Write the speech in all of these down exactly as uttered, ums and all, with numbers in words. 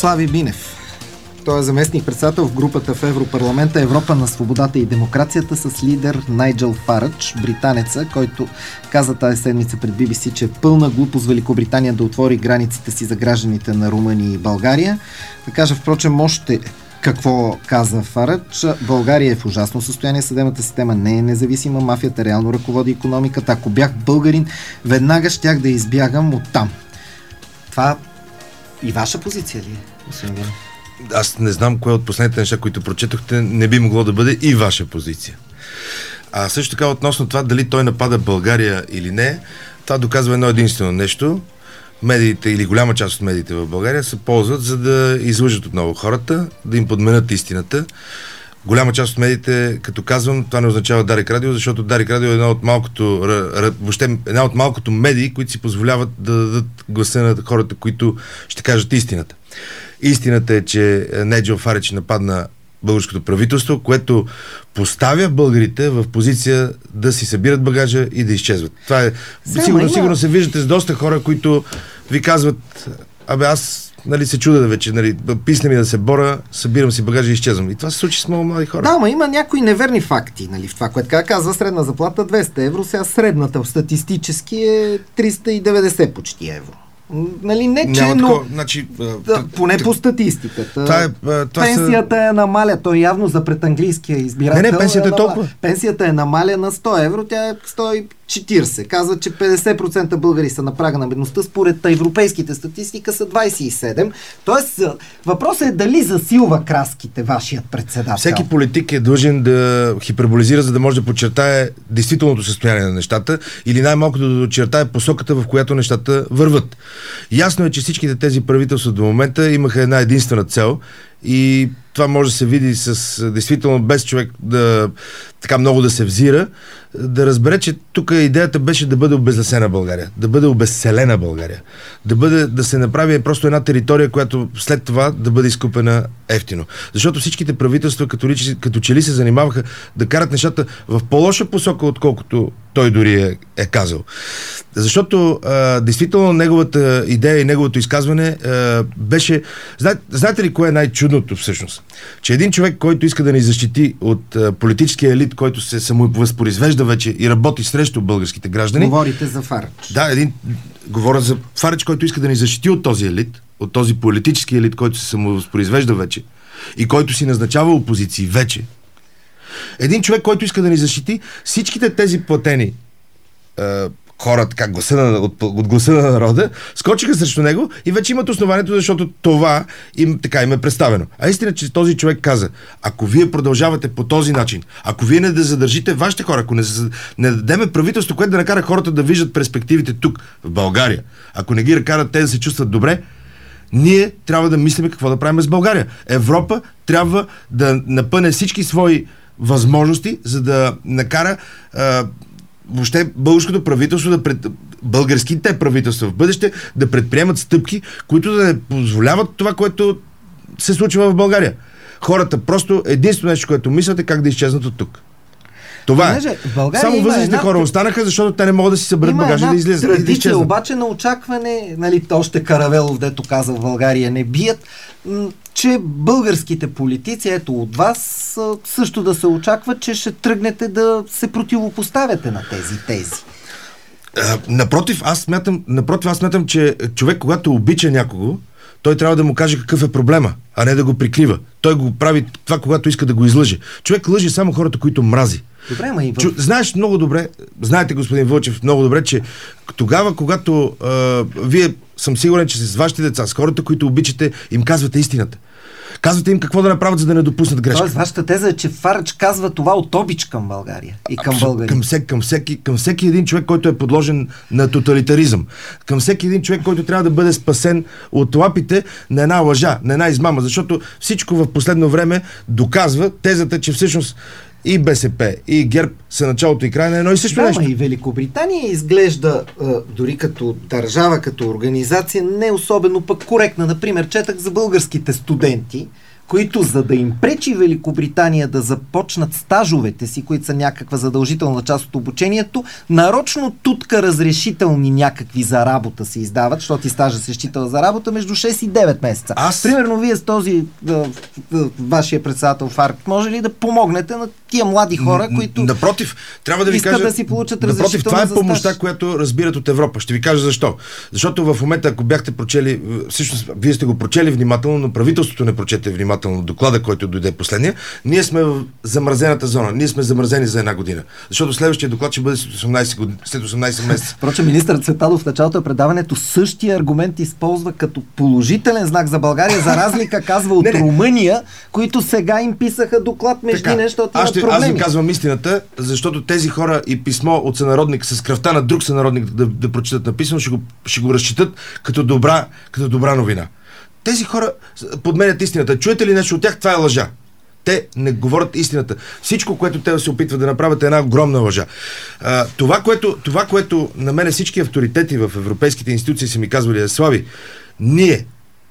Слави Бинев. Той е заместник-председател в групата в Европарламента Европа на свободата и демокрацията с лидер Найджел Фарадж, британеца, който каза тази седмица пред Би Би Си, че е пълна глупост Великобритания да отвори границите си за гражданите на Румъния и България. Да кажа, впрочем, още какво каза Фарадж. България е в ужасно състояние, съдебната система не е независима, мафията реално ръководи икономиката. Ако бях българин, веднага щях да избягам оттам. Това и ваша позиция ли е, господин Бинев? Аз не знам кое от последните неща, които прочетохте, не би могло да бъде и ваша позиция. А също така относно това дали той напада България или не, това доказва едно единствено нещо. Медиите или голяма част от медиите в България се ползват, за да излъжат отново хората, да им подменят истината. Голяма част от медиите, като казвам, това не означава Дарик Радио, защото Дарик Радио е една от малкото, въобще една от малкото медии, които си позволяват да дадат гласа на хората, които ще кажат истината. Истината е, че Найджел Фарадж нападна българското правителство, което поставя българите в позиция да си събират багажа и да изчезват. Това е. Сигурно, има... сигурно се виждате с доста хора, които ви казват: абе, аз нали, се чуда да вече, нали, писне ми да се боря, събирам си багажа и изчезвам. И това се случи с много млади хора. Да, но има някои неверни факти, нали, в това, което казва средна заплата двеста евро, сега средната статистически е триста и деветдесет почти евро. Нали, не че, но такова, значи, да, поне по статистиката. Това е, това пенсията са... е намаля. Той явно за пред английския избирател. Не, не, пенсията е, е толкова. Пенсията е намаля на сто евро, тя е сто и четиридесет. Казва, че петдесет процента българи са на прага на бедността, според европейските статистика са двадесет и седем. Тоест, въпросът е дали засилва краските вашият председател. Всеки политик е длъжен да хиперболизира, за да може да подчертае действителното състояние на нещата или най-малкото да подчертае посоката, в която нещата върват. Ясно е, че всичките тези правителства до момента имаха една единствена цел и това може да се види с действително без човек да така много да се взира, да разбере, че тук идеята беше да бъде обезлесена България, да бъде обезселена България, да бъде, да се направи просто една територия, която след това да бъде изкупена ефтино. Защото всичките правителства като, ли, като че ли се занимаваха да карат нещата в по-лоша посока, отколкото той дори е, е казал. Защото а, действително неговата идея и неговото изказване а, беше... Знаете, знаете ли кое е най-чудното всъщност? Че един човек, който иска да ни защити от а, политическия елит, който се самовъзпроизвежда вече и работи срещу българските граждани... Говорите за Фарадж. Да, един... Говоря за Фарадж, който иска да ни защити от този елит, от този политически елит, който се самовъзпроизвежда вече и който си назначава опозиции вече. Един човек, който иска да ни защити, всичките тези платени а, хора, така, гласа на, от, от гласа на народа, скочиха срещу него и вече имат основанието, защото това им, така, им е представено. А истина, че този човек каза: ако вие продължавате по този начин, ако вие не да задържите вашите хора, ако не, не дадеме правителство, което да накара хората да виждат перспективите тук, в България, ако не ги накарат те да се чувстват добре, ние трябва да мислим какво да правим с България. Европа трябва да напъне всички свои възможности, за да накара а, въобще българското правителство, да пред... българските правителства в бъдеще да предприемат стъпки, които да не позволяват това, което се случва в България. Хората просто единствено нещо, което мислят, е как да изчезнат от тук. Това е. Само възрастните хора останаха, защото те не могат да си съберат багажи да излезат. Има традиция обаче на очакване, нали, още Каравелов, дето каза, в България не бият, че българските политици, ето от вас, също да се очаква, че ще тръгнете да се противопоставяте на тези тези. А, напротив, аз смятам, напротив, аз смятам, че човек, когато обича някого, той трябва да му каже какъв е проблема, а не да го прикрива. Той го прави това, когато иска да го излъже. Човек лъже само хората, които мрази. Добре, ма и в... Чу, знаеш много добре, знаете, господин Вълчев, много добре, че тогава, когато а, вие, съм сигурен, че с вашите деца, с хората, които обичате, им казвате истината. Казвате им какво да направят, за да не допуснат грешка. Тоест, вашата теза е, че Фарадж казва това от обич към България и към българи. Към всеки, към, всеки, към всеки един човек, който е подложен на тоталитаризъм. Към всеки един човек, който трябва да бъде спасен от лапите на една лъжа, на една измама. Защото всичко в последно време доказва тезата, че всъщност и БСП, и ГЕРБ са началото и края на едно и също да, нещо. И Великобритания изглежда дори като държава, като организация, не особено пък коректна. Например, четах за българските студенти, които за да им пречи Великобритания да започнат стажовете си, които са някаква задължителна част от обучението, нарочно тутка разрешителни някакви за работа се издават, защото и стажа се считал за работа между шест и девет месеца. Аз... Примерно вие с този да, да, вашия председател Фарк, може ли да помогнете на тия млади хора, които напротив, трябва да ви искат кажа, да си получат разрешително напротив, това е за помощта, стаж. която разбират от Европа. Ще ви кажа защо. Защото в момента, ако бяхте прочели, всъщност вие сте го прочели внимателно, но правителството не прочете внимателно доклада, който дойде последния, ние сме в замразената зона. Ние сме замразени за една година. Защото следващия доклад ще бъде след осемнайсет, години, след осемнайсет месеца. Впрочем, министър Цветанов в началото на предаването същия аргумент използва като положителен знак за България, за разлика казва от не, не. Румъния, които сега им писаха доклад междинен, защото имат ще, проблеми. Аз ви казвам истината, защото тези хора и писмо от сънародник с кръвта на друг сънародник да, да прочитат написано, ще го, ще го разчитат като добра, като добра новина. Тези хора подменят истината. Чуете ли нещо от тях? Това е лъжа. Те не говорят истината. Всичко, което те се опитват да направят, е една огромна лъжа. А, това, което, това, което на мене всички авторитети в европейските институции са ми казвали, е: Слави, ние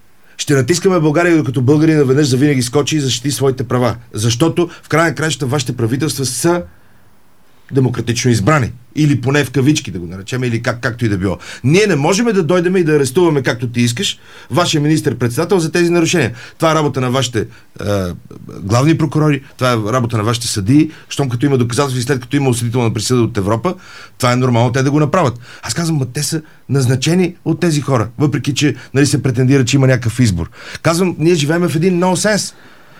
ще натискаме България, докато българи наведнъж завинаги скочи и защити своите права. Защото в края на краищата вашите правителства са демократично избрани. Или поне в кавички да го наречем, или как, както и да било. Ние не можем да дойдем и да арестуваме, както ти искаш, вашия министър-председател за тези нарушения. Това е работа на вашите е, главни прокурори, това е работа на вашите съдии, щом като има доказателства и след като има осъдителна присъда от Европа, това е нормално те да го направят. Аз казвам, ма те са назначени от тези хора, въпреки че нали, се претендира, че има някакъв избор. Казвам, ние живеем в един нонсенс.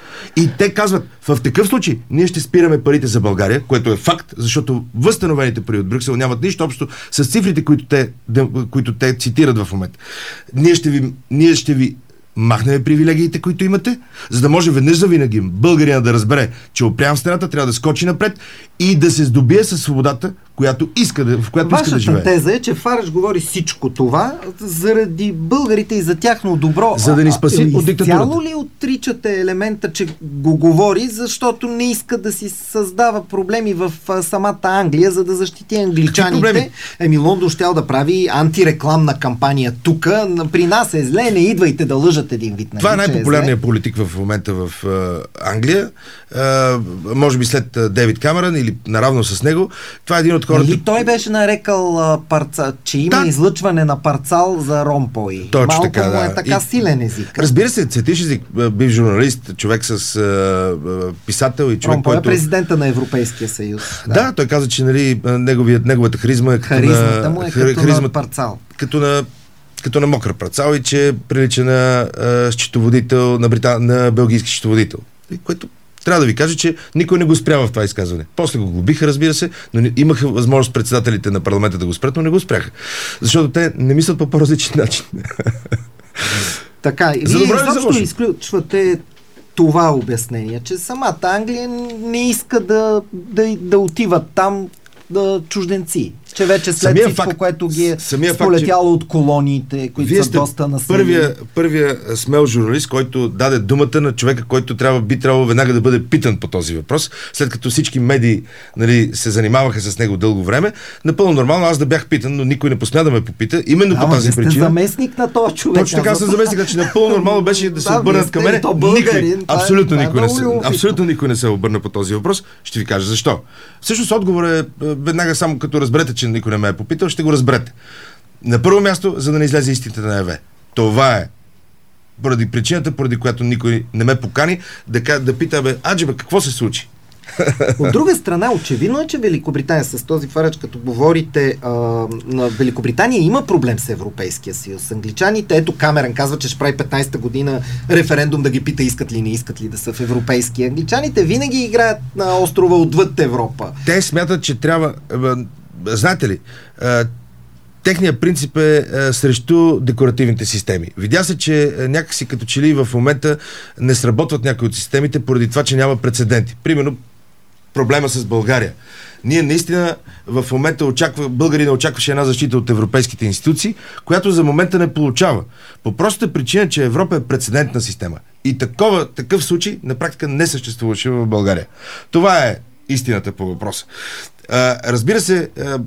И те казват, в такъв случай ние ще спираме парите за България, което е факт, защото възстановените пари от Брюксел нямат нищо общо с цифрите, които те, които те цитират в момента. Ние ще ви, ние ще ви махнем привилегиите, които имате, за да може веднъж завинаги българина да разбере, че опрям стената, трябва да скочи напред и да се здобие със свободата, която иска да, в която Вашата иска да живее. Вашата теза е, че Фараш говори всичко това заради българите и за тяхно добро. За да ни спаси от диктатурата. Цяло ли отричате елемента, че го говори, защото не иска да си създава проблеми в самата Англия, за да защити англичаните? Еми, Лондон щял да прави антирекламна кампания тук. При нас е зле, не идвайте да лъжат един вид. Това е най-популярният е политик в момента в uh, Англия. Uh, може би след uh, Дейвид Камерън или наравно с него. Това е един от хората... Нали той беше нарекал а, парца, че има да. излъчване на парцал за Ромпой. Точно Малко така, му е да. така и... силен език. Разбира се, цветиш език, бив журналист, човек с а, писател и човек, Ромпой който... е президента на Европейския съюз. Да, да той каза, че нали, неговият, неговата харизма е като Харизмата на... му е като харизма... на парцал. Като на като на мокър парцал и че прилича на а, счетоводител, на, Брита... на белгийски счетоводител. Което трябва да ви кажа, че никой не го спря в това изказване. После го глобиха, разбира се, но не, имаха възможност председателите на парламента да го спрят, но не го спряха. Защото те не мислят по по-различен начин. Така, и вие изобщо изключвате това обяснение, че самата Англия не иска да, да, да отиват там да чужденци. Че вече след всичко, факт, което ги е сполетяло факт, от колониите, които са доста населени. Първия, първия смел журналист, който даде думата на човека, който трябва, би трябвало веднага да бъде питан по този въпрос, след като всички медии нали, се занимаваха с него дълго време. Напълно нормално аз да бях питан, но никой не посмя да ме попита. Именно да, по тази причина. Сте заместник на този човек. Точно така съм заместник, че напълно нормално беше да се да, обърнат към мене. Никой, абсолютно, е, никой не се, абсолютно никой не се обърна по този въпрос. Ще ви кажа защо. Всъщност отговор е веднага само като разберете, че никой не ме е попитал, ще го разберете. На първо място, за да не излезе истината на Еве. Това е поради причината, поради която никой не ме покани да, да пита, бе, аджеба, какво се случи? От друга страна, очевидно е, че Великобритания с този Фарач, като говорите, а, на Великобритания има проблем с Европейския съюз. Англичаните, ето Камерън казва, че ще прави петнайсета година референдум да ги пита искат ли, не искат ли да са в Европейския. Англичаните винаги играят на острова отвъд Европа. Те смятат, че трябва... Знаете ли, техният принцип е срещу декоративните системи. Видя се, че някакси като че ли в момента не сработват някои от системите поради това, че няма прецеденти. Примерно проблема с България. Ние наистина в момента очаква, българина очакваше една защита от европейските институции, която за момента не получава. По простата причина, че Европа е прецедентна система. И такова, такъв случай на практика не съществуваше в България. Това е истината по въпроса. А, разбира се, а,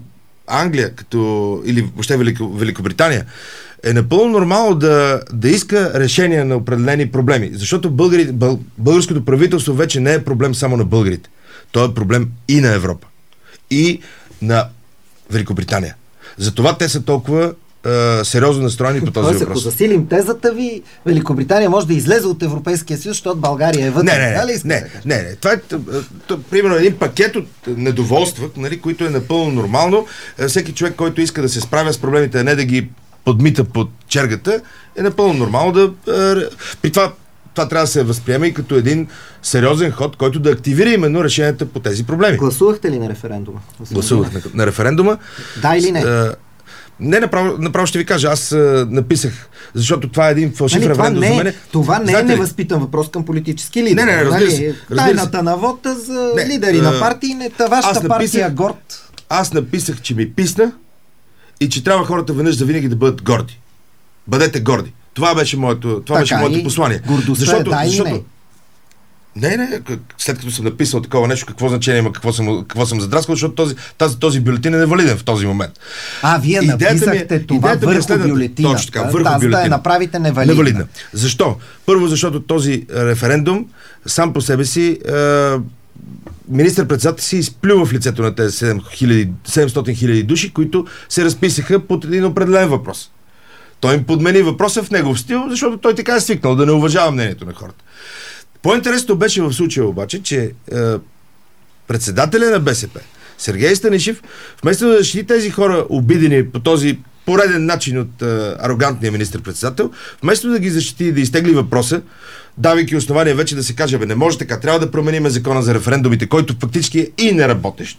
Англия, като, или въобще Велико, Великобритания, е напълно нормално да, да иска решение на определени проблеми. Защото българи, бъл, българското правителство вече не е проблем само на българите. То е проблем и на Европа. И на Великобритания. Затова те са толкова е, сериозно настроени по този Тоест, въпрос. ако засилим тезата ви, Великобритания може да излезе от Европейския съюз, защото България е вътре. Не, не, не, не, не, не. Това е, то, примерно, един пакет от недоволства, нали, които е напълно нормално. Всеки човек, който иска да се справя с проблемите, а не да ги подмита под чергата, е напълно нормално да... При това, това трябва да се възприема и като един сериозен ход, който да активира именно решенията по тези проблеми. Гласувахте ли на референдума? Гласувах на, на референдума. Да или не? А, не, направо, направо ще ви кажа. Аз а, написах, защото това е един фалшив нали, референдум не, за мен. Това не Знаете е ли? невъзпитан въпрос към политически лидери. Не, не, не, разбира се. Нали? Разбира Тайната се. на вота за не, лидери а, на партии, не та вашата написах, партия горд. Аз написах, че ми писна и че трябва хората веднъж за винаги да бъдат горди. Бъдете горди. Това беше моето, това беше моето послание. Гордостта защото, е да защото, или не? Не, не, след като съм написал такова нещо, какво значение има, какво съм, какво съм задраскал, защото този, този, този бюлетин е невалиден в този момент. А, вие идеята написахте ми, това върху следната, бюлетината. Точно така, върху да, бюлетина. да я направите невалидна. невалидна. Защо? Първо, защото този референдум сам по себе си е, министър-председател си изплюва в лицето на тези седемстотин хиляди души, които се разписаха под един определен въпрос. Той им подмени въпроса в негов стил, защото той така е свикнал да не уважава мнението на хората. По-интересно беше в случая обаче, че е, председателя на БСП, Сергей Станишев, вместо да защити тези хора, обидени по този пореден начин от е, арогантния министър-председател, вместо да ги защити и да изтегли въпроса, давайки основания вече да се каже, бе, не може така, трябва да променим закона за референдумите, който фактически е и неработещ.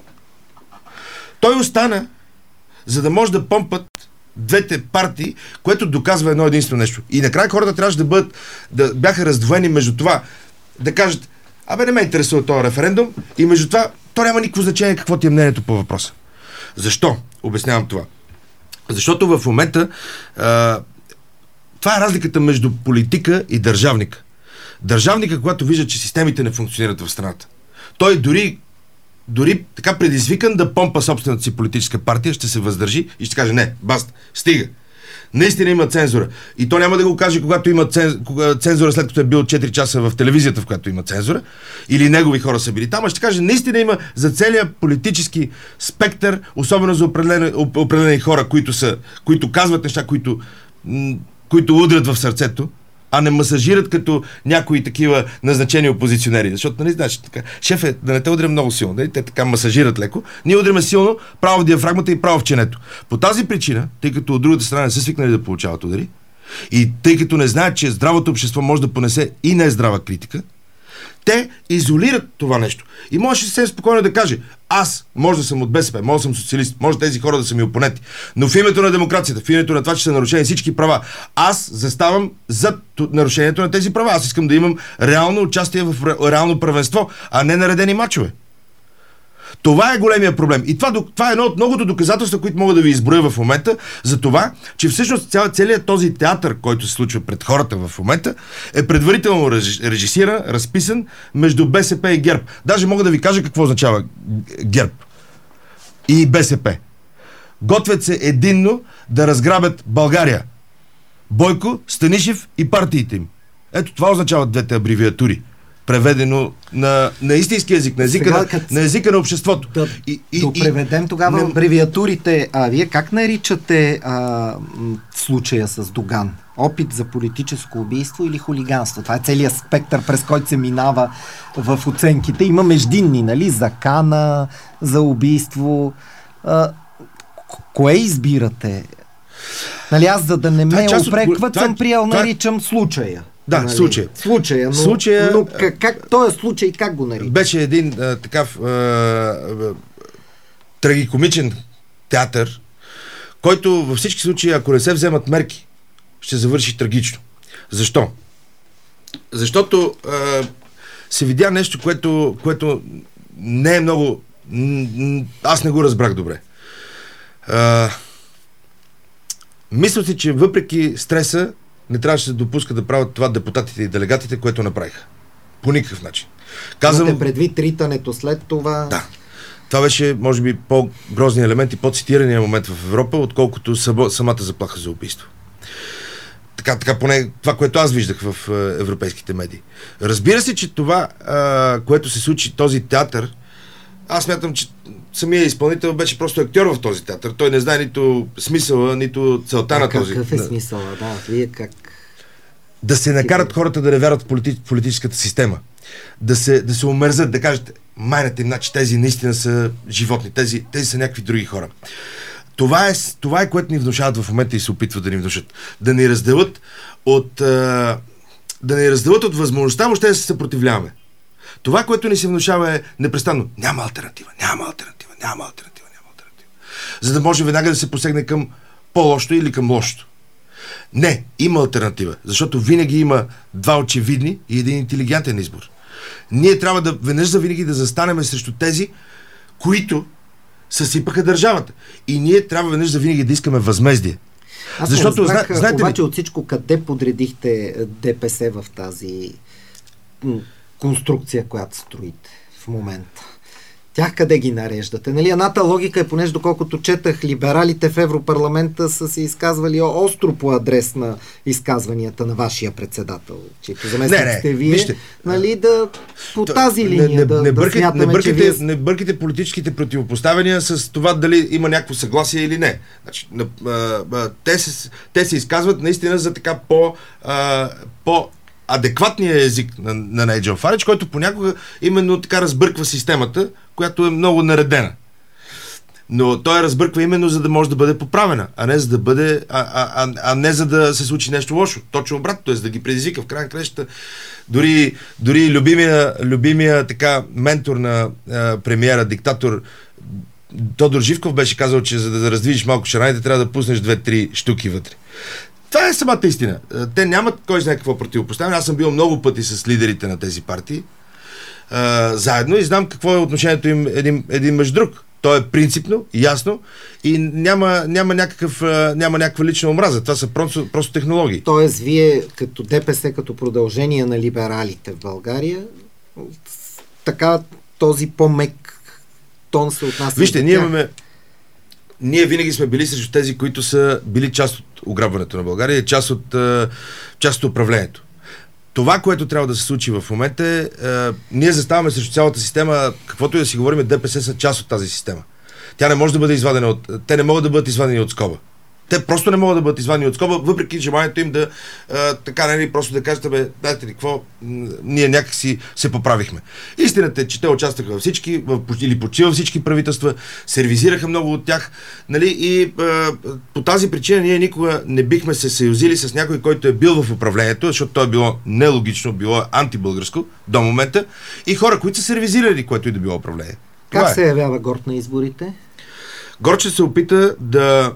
Той остана, за да може да помпат двете партии, което доказва едно единствено нещо. И накрая хората трябваше да бъдат, да бяха раздвоени между това, да кажат, абе не ме интересува този референдум, и между това, то няма никакво значение какво ти е мнението по въпроса. Защо? Обяснявам това. Защото в момента а, това е разликата между политика и държавника. Държавника, когато вижда, че системите не функционират в страната, той дори дори така предизвикан да помпа собствената си политическа партия, ще се въздържи и ще каже, не, баста, стига. Наистина има цензура. И то няма да го каже, когато има цензура, след като е бил четири часа в телевизията, в която има цензура, или негови хора са били там, а ще каже, наистина има за целия политически спектър, особено за определени, определени хора, които, са, които казват неща, които, м- които удрят в сърцето, а не масажират като някои такива назначени опозиционери. Защото, нали, знаеш, така, шеф е да не те удря много силно, нали? Те така масажират леко. Ние удряме силно право в диафрагмата и право в ченето. По тази причина, тъй като от другата страна не са свикнали да получават удари, и тъй като не знаят, че здравото общество може да понесе и нездрава критика, те изолират това нещо. И можеш съвсем спокойно да каже, аз може да съм от БСП, може да съм социалист, може тези хора да са ми опоненти, но в името на демокрацията, в името на това, че са нарушени всички права, аз заставам зад нарушението на тези права. Аз искам да имам реално участие в реално правенство, а не наредени мачове. Това е големия проблем. И това, това е едно от многото доказателства, които мога да ви изброя в момента, за това, че всъщност цял, целият този театър, който се случва пред хората в момента, е предварително режисиран, разписан между БСП и ГЕРБ. Даже мога да ви кажа какво означава ГЕРБ и БСП. Готвят се единно да разграбят България. Бойко, Станишев и партиите им. Ето това означават двете абревиатури, преведено на, на истински език, на езика, сега, на, на езика на обществото. Да, и, и, да преведем тогава не... абревиатурите. А вие как наричате а, случая с Доган? Опит за политическо убийство или хулиганство? Това е целият спектър, през който се минава в оценките. Има междинни, нали? Закана, за убийство. А, кое избирате? Нали, аз, за да не ме опрекват, съм приел, наричам случая. Да, нали? случая. Случая, но, случая, но как, как, този случай как го нарича? Беше един а, такав а, а, трагикомичен театър, който във всички случаи, ако не се вземат мерки, ще завърши трагично. Защо? Защото а, се видя нещо, което, което не е много... Аз не го разбрах добре. А, мисля си, че въпреки стреса не трябваше да се допуска да правят това депутатите и делегатите, което направиха. По никакъв начин. Казвам... Имате предвид ритането след това... Да. Това беше, може би, по-грозният елемент и по-цитирания момент в Европа, отколкото самата заплаха за убийство. Така, така поне това, което аз виждах в е, европейските медии. Разбира се, че това, е, което се случи, този театър, аз смятам, че самия изпълнител беше просто актьор в този театър. Той не знае нито смисъла, нито целта а на този. Какъв е смисъла? Да, вие как... Да се накарат хората да не вярват в полити... политическата система. Да се, да се омерзат, да кажат, майната им, значи тези наистина са животни, тези, тези са някакви други хора. Това е, това е, което ни внушават в момента и се опитват да ни внушат. Да ни разделят от, а, да ни разделят от възможността въобще да се съпротивляваме. Това, което ни се внушава е непрестанно. Няма алтернатива, няма алтернатива, няма алтернатива, няма алтернатива. За да може веднага да се посегне към по-лошото или към лошото. Не, има алтернатива, защото винаги има два очевидни и един интелигентен избор. Ние трябва да веднъж за винаги да застанем срещу тези, които съсипаха държавата. И ние трябва веднъж за винаги да искаме възмездие. Аз защото, не разбрах, знаете обаче ли... от всичко, къде подредихте ДПС в тази конструкция, която строите в момента? Тях къде ги нареждате? Нали, едната логика е, понеже доколкото четах, либералите в Европарламента са се изказвали остро по адрес на изказванията на вашия председател, чието заместник сте вие, вижте, нали, да по тази линия не, не, да, не да бъркайте, смятаме, не бъркайте, че вие... Не бъркайте политическите противопоставяния с това дали има някакво съгласие или не. Значи, а, а, те, се, те се изказват наистина за така по... А, по адекватния език на, на Найджел Фаридж, който понякога именно така разбърква системата, която е много наредена. Но той разбърква именно за да може да бъде поправена, а не за да бъде, а, а, а, а не за да се случи нещо лошо. Точно обратно, т.е. да ги предизвика в крайна краща. Дори, дори любимия, любимия така ментор на а, премиера, диктатор Тодор Живков беше казал, че за да раздвижиш малко шараните, трябва да пуснеш две-три штуки вътре. Това е самата истина. Те нямат кой знае какво противопоставяне. Аз съм бил много пъти с лидерите на тези партии а, заедно и знам какво е отношението им един, един между друг. То е принципно, ясно и няма, няма, някакъв, няма някаква лична омраза. Това са просто, просто технологии. Тоест, вие като ДПС, като продължение на либералите в България, така този по-мек тон се отнася. Вижте, ние имаме Ние винаги сме били срещу тези, които са били част от ограбването на България и част от, част от управлението. Това, което трябва да се случи в момента е, е ние заставаме срещу цялата система, каквото и да си говорим, ДПС са част от тази система. Тя не може да бъде извадена от... Те не могат да бъдат извадени от скоба. Те просто не могат да бъдат извадени от скоба, въпреки желанието им да а, така не просто да кажете, бе, дайте ли какво, ние някакси се поправихме. Истината е, че те участваха във всички, в, или почти във всички правителства, сервизираха много от тях, нали, и а, по тази причина ние никога не бихме се съюзили с някой, който е бил в управлението, защото то е било нелогично, било антибългарско до момента, и хора, които са сервизирали, което и да било управление. Как Това се е. явява Горд на изборите? Горд ще се опита да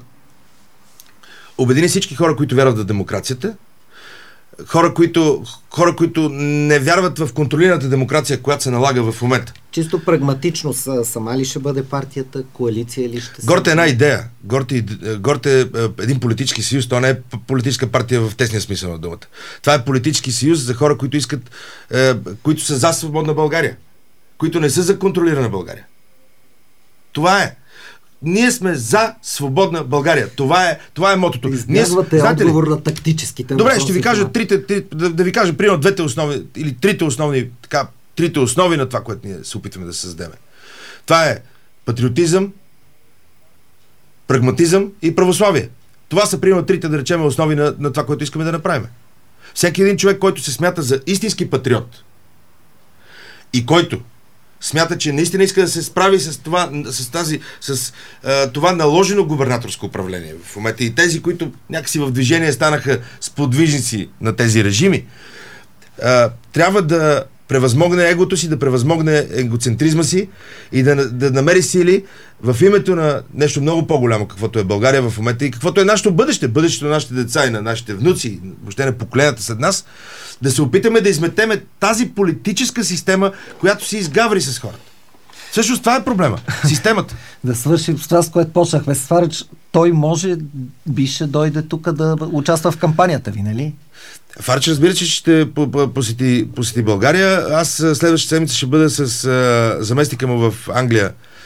обедини всички хора, които вярват в демокрацията, хора, които, хора, които не вярват в контролираната демокрация, която се налага в момента. Чисто прагматично сама ли ще бъде партията, коалиция ли ще се... Горд е една идея. Горд е, Горд е един политически съюз, то не е политическа партия в тесния смисъл на думата. Това е политически съюз за хора, които искат, е, които са за свободна България, които не са за контролирана България. Това е. Ние сме за свободна България. Това е, това е мотото. Избягвате отговор на тактическите въпроси. Добре, ще ви кажа трите, три, да, да ви кажа примерно двете основи или трите основни, така, трите основи на това, което ние се опитваме да създадем. Това е патриотизъм, прагматизъм и православие. Това са примерно трите, да речем, основи на, на това, което искаме да направим. Всеки един човек, който се смята за истински патриот и който смята, че наистина иска да се справи с това, с тази, с а, това наложено губернаторско управление в момента и тези, които някакси в движение станаха сподвижници на тези режими, а, трябва да превъзмогне егото си, да превъзмогне егоцентризма си и да, да намери сили в името на нещо много по-голямо, каквото е България в момента и каквото е нашето бъдеще, бъдещето на нашите деца и на нашите внуци, въобще на поколенията след нас, да се опитаме да изметеме тази политическа система, която се изгаври с хората. Всъщност това е проблема. Системата. Да свършим с това, с което почнахме с Фаридж. Той може, би ще дойде тук да участва в кампанията ви, нали? Фаридж, разбира се, че ще посети, посети България. Аз следващата седмица ще бъда с а, заместника му в Англия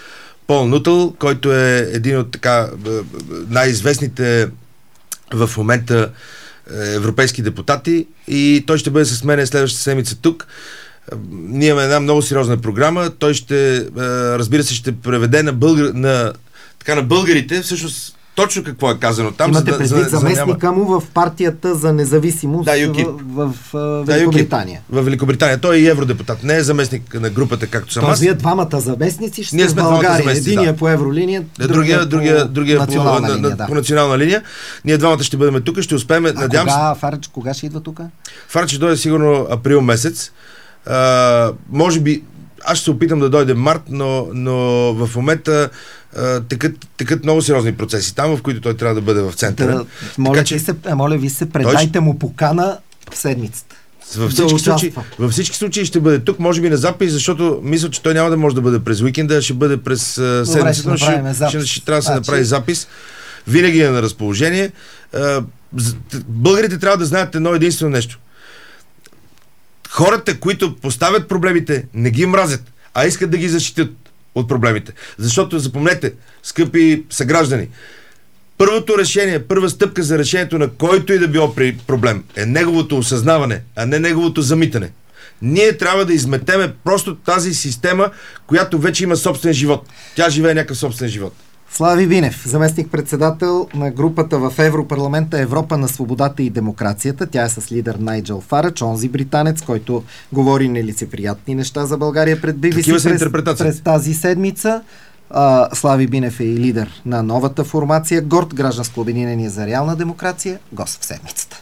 Пол Нутъл, който е един от така най-известните в момента европейски депутати, и той ще бъде с мен следващата седмица тук. Ние имаме една много сериозна програма. Той ще, разбира се, ще преведе на, българ, на, така, на българите всъщност точно какво е казано там. Имате предвид за, за, заместника за му в партията за независимост да, в, в, в да, Великобритания. В Великобритания. Той е и евродепутат. Не е заместник на групата, както съм аз. Вие двамата заместници ще Ние сте сме в България. Единия да. по евролиния, другия, другия, другия, другия национална по, линия. на, Да. по национална линия. Ние двамата ще бъдем тук, ще успеем. А надявам кога се. Фарач, кога ще идва тук? Фарач ще дойде сигурно април месец. А, може би аз ще се опитам да дойде март, но, но в момента а, текат, текат много сериозни процеси там, в които той трябва да бъде в центъра. Да, моля, така, че... се, моля ви се, предайте му покана в седмицата. Във всички, да случаи, във всички случаи ще бъде тук, може би на запис, защото мисля, че той няма да може да бъде през уикенда, ще бъде през uh, седмицата, но ще, ще, ще трябва да се направи запис. Винаги е на разположение. Uh, българите трябва да знаят едно единствено нещо. Хората, които поставят проблемите, не ги мразят, а искат да ги защитят от проблемите. Защото, запомнете, скъпи съграждани, първото решение, първа стъпка за решението на който и да било при проблем е неговото осъзнаване, а не неговото замитане. Ние трябва да изметеме просто тази система, която вече има собствен живот. Тя живее някакъв собствен живот. Слави Бинев, заместник-председател на групата в Европарламента Европа на свободата и демокрацията. Тя е с лидер Найджел Фарач, онзи британец, който говори нелицеприятни неща за България пред би би си през, през тази седмица. Uh, Слави Бинев е и лидер на новата формация ГОРД, Гражданско обединение за реална демокрация, гост в седмицата.